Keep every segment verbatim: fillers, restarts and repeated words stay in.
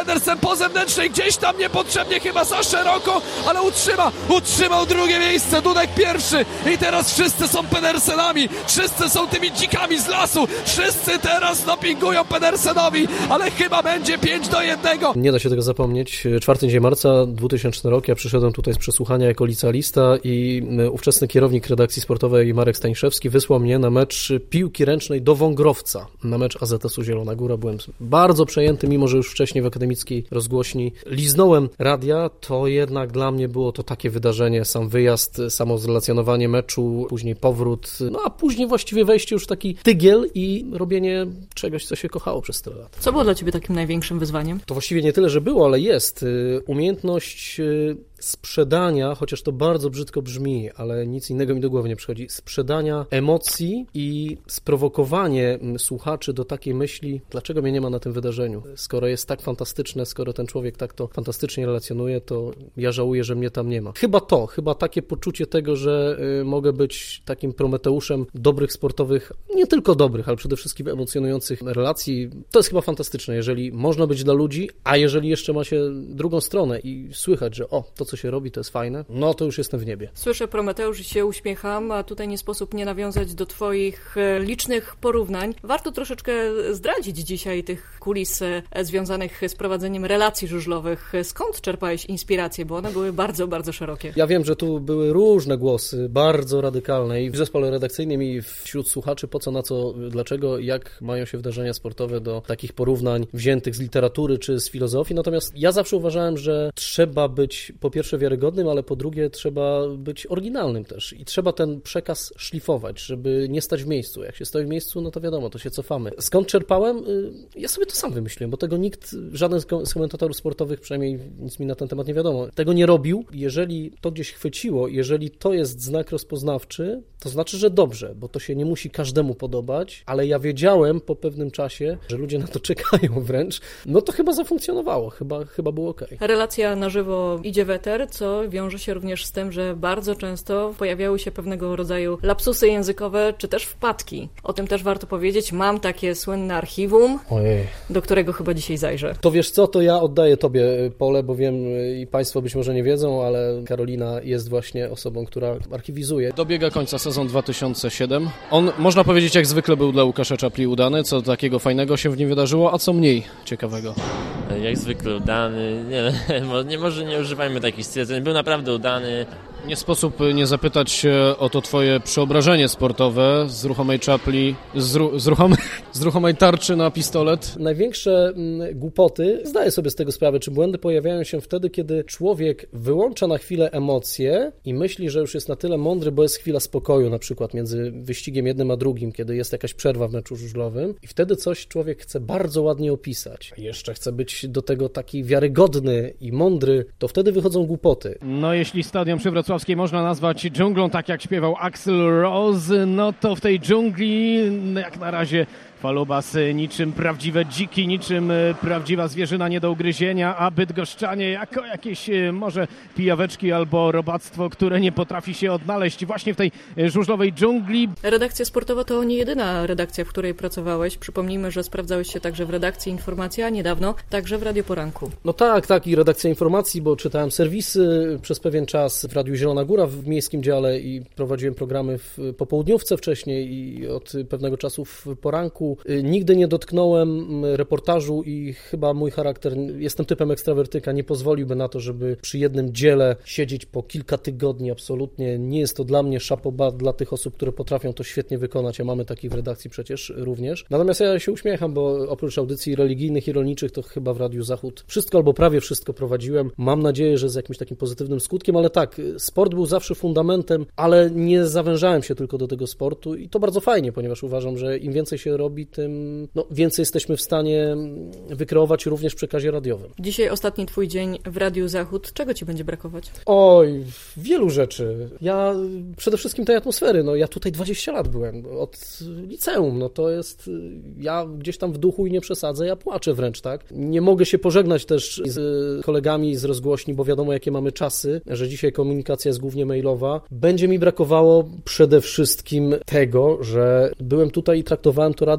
Pedersen po zewnętrznej, gdzieś tam niepotrzebnie chyba za szeroko, ale utrzyma, utrzymał drugie miejsce, Dudek pierwszy i teraz wszyscy są Pedersenami, wszyscy są tymi dzikami z lasu, wszyscy teraz dopingują Pedersenowi, ale chyba będzie pięć do jednego. Nie da się tego zapomnieć. czwartego dzień marca, dwutysięczny rok, ja przyszedłem tutaj z przesłuchania jako licealista i ówczesny kierownik redakcji sportowej Marek Staniszewski wysłał mnie na mecz piłki ręcznej do Wągrowca, na mecz A Z S-u Zielona Góra. Byłem bardzo przejęty, mimo że już wcześniej w akademickiej rozgłośni liznąłem radia, to jednak dla mnie było to takie wydarzenie, sam wyjazd, samo zrelacjonowanie meczu, później powrót, no a później właściwie wejście już w taki tygiel i robienie czegoś, co się kochało przez tyle lat. Co było dla Ciebie takim największym wyzwaniem? To właściwie nie tyle, że było, ale jest. Umiejętność sprzedania, chociaż to bardzo brzydko brzmi, ale nic innego mi do głowy nie przychodzi, sprzedania emocji i sprowokowanie słuchaczy do takiej myśli, dlaczego mnie nie ma na tym wydarzeniu. Skoro jest tak fantastyczne, skoro ten człowiek tak to fantastycznie relacjonuje, to ja żałuję, że mnie tam nie ma. Chyba to, chyba takie poczucie tego, że y, mogę być takim prometeuszem dobrych sportowych, nie tylko dobrych, ale przede wszystkim emocjonujących relacji. To jest chyba fantastyczne, jeżeli można być dla ludzi, a jeżeli jeszcze ma się drugą stronę i słychać, że o, to co się robi, to jest fajne, no to już jestem w niebie. Słyszę Prometeusz i się uśmiecham, a tutaj nie sposób nie nawiązać do Twoich licznych porównań. Warto troszeczkę zdradzić dzisiaj tych kulis związanych z prowadzeniem relacji żużlowych. Skąd czerpałeś inspirację, bo one były bardzo, bardzo szerokie? Ja wiem, że tu były różne głosy, bardzo radykalne i w zespole redakcyjnym i wśród słuchaczy po co, na co, dlaczego, jak mają się wydarzenia sportowe do takich porównań wziętych z literatury czy z filozofii. Natomiast ja zawsze uważałem, że trzeba być po pierwsze wiarygodnym, ale po drugie trzeba być oryginalnym też i trzeba ten przekaz szlifować, żeby nie stać w miejscu. Jak się stoi w miejscu, no to wiadomo, to się cofamy. Skąd czerpałem? Ja sobie to sam wymyśliłem, bo tego nikt, żaden z komentatorów sportowych, przynajmniej nic mi na ten temat nie wiadomo, tego nie robił. Jeżeli to gdzieś chwyciło, jeżeli to jest znak rozpoznawczy, to znaczy, że dobrze, bo to się nie musi każdemu podobać, ale ja wiedziałem po pewnym czasie, że ludzie na to czekają wręcz, no to chyba zafunkcjonowało, chyba, chyba było okej. Relacja na żywo idzie w eter, co wiąże się również z tym, że bardzo często pojawiały się pewnego rodzaju lapsusy językowe, czy też wpadki. O tym też warto powiedzieć. Mam takie słynne archiwum, Ojej. do którego chyba dzisiaj zajrzę. To wiesz co, to ja oddaję Tobie pole, bo wiem i Państwo być może nie wiedzą, ale Karolina jest właśnie osobą, która archiwizuje. Dobiega końca sezon dwa tysiące siedem. On, można powiedzieć, jak zwykle był dla Łukasza Czapli udany. Co takiego fajnego się w nim wydarzyło, a co mniej ciekawego? Jak zwykle udany. Nie, nie może nie używajmy takich stwierdzeń. Był naprawdę udany. Nie sposób nie zapytać się o to Twoje przeobrażenie sportowe z ruchomej czapli, z, ru, z, ruchomej, z ruchomej tarczy na pistolet. Największe mm, głupoty, zdaję sobie z tego sprawę, czy błędy pojawiają się wtedy, kiedy człowiek wyłącza na chwilę emocje i myśli, że już jest na tyle mądry, bo jest chwila spokoju, na przykład między wyścigiem jednym a drugim, kiedy jest jakaś przerwa w meczu żużlowym i wtedy coś człowiek chce bardzo ładnie opisać. A jeszcze chce być do tego taki wiarygodny i mądry, to wtedy wychodzą głupoty. No jeśli stadion przy Wrocławskiej można nazwać dżunglą, tak jak śpiewał Axl Rose, no to w tej dżungli jak na razie Falubas niczym prawdziwe dziki, niczym prawdziwa zwierzyna nie do ugryzienia, a bydgoszczanie jako jakieś może pijaweczki albo robactwo, które nie potrafi się odnaleźć właśnie w tej żużlowej dżungli. Redakcja sportowa to nie jedyna redakcja, w której pracowałeś. Przypomnijmy, że sprawdzałeś się także w redakcji Informacja, a niedawno także w Radio Poranku. No tak, tak i redakcja informacji, bo czytałem serwisy przez pewien czas w Radiu Zielona Góra w miejskim dziale i prowadziłem programy w popołudniówce wcześniej i od pewnego czasu w poranku. Nigdy nie dotknąłem reportażu i chyba mój charakter, jestem typem ekstrawertyka, nie pozwoliłby na to, żeby przy jednym dziele siedzieć po kilka tygodni, absolutnie. Nie jest to dla mnie szapoba dla tych osób, które potrafią to świetnie wykonać, a mamy takich w redakcji przecież również. Natomiast ja się uśmiecham, bo oprócz audycji religijnych i rolniczych, to chyba w Radiu Zachód wszystko albo prawie wszystko prowadziłem. Mam nadzieję, że z jakimś takim pozytywnym skutkiem, ale tak, sport był zawsze fundamentem, ale nie zawężałem się tylko do tego sportu i to bardzo fajnie, ponieważ uważam, że im więcej się robi, tym no, więcej jesteśmy w stanie wykreować również w przekazie radiowym. Dzisiaj ostatni Twój dzień w Radiu Zachód. Czego Ci będzie brakować? Oj, wielu rzeczy. Ja przede wszystkim tej atmosfery. No, ja tutaj dwadzieścia lat byłem, od liceum. No to jest, ja gdzieś tam w duchu i nie przesadzę, ja płaczę wręcz, tak? Nie mogę się pożegnać też z kolegami z rozgłośni, bo wiadomo, jakie mamy czasy, że dzisiaj komunikacja jest głównie mailowa. Będzie mi brakowało przede wszystkim tego, że byłem tutaj i traktowałem to radio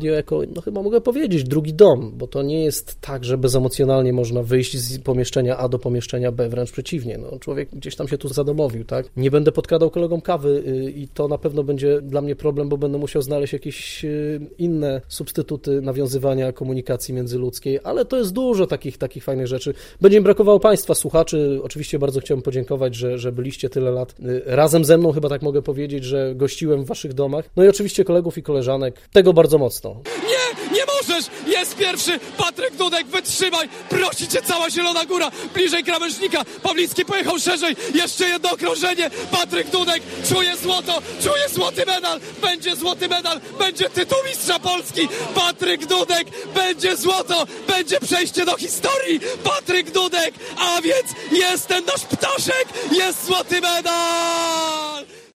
mnie jako, no chyba mogę powiedzieć, drugi dom, bo to nie jest tak, że bezemocjonalnie można wyjść z pomieszczenia A do pomieszczenia B, wręcz przeciwnie. No, człowiek gdzieś tam się tu zadomowił, tak? Nie będę podkradał kolegom kawy i to na pewno będzie dla mnie problem, bo będę musiał znaleźć jakieś inne substytuty nawiązywania komunikacji międzyludzkiej, ale to jest dużo takich, takich fajnych rzeczy. Będzie mi brakowało Państwa, słuchaczy. Oczywiście bardzo chciałbym podziękować, że, że byliście tyle lat razem ze mną, chyba tak mogę powiedzieć, że gościłem w Waszych domach. No i oczywiście kolegów i koleżanek. Tego bardzo mocno. Nie, nie możesz! Jest pierwszy! Patryk Dudek, wytrzymaj! Prosi cię cała Zielona Góra! Bliżej krawężnika! Pawlicki pojechał szerzej! Jeszcze jedno okrążenie! Patryk Dudek czuje złoto! Czuje złoty medal! Będzie złoty medal! Będzie tytuł mistrza Polski! Patryk Dudek! Będzie złoto! Będzie przejście do historii! Patryk Dudek! A więc jest ten nasz ptaszek! Jest złoty medal!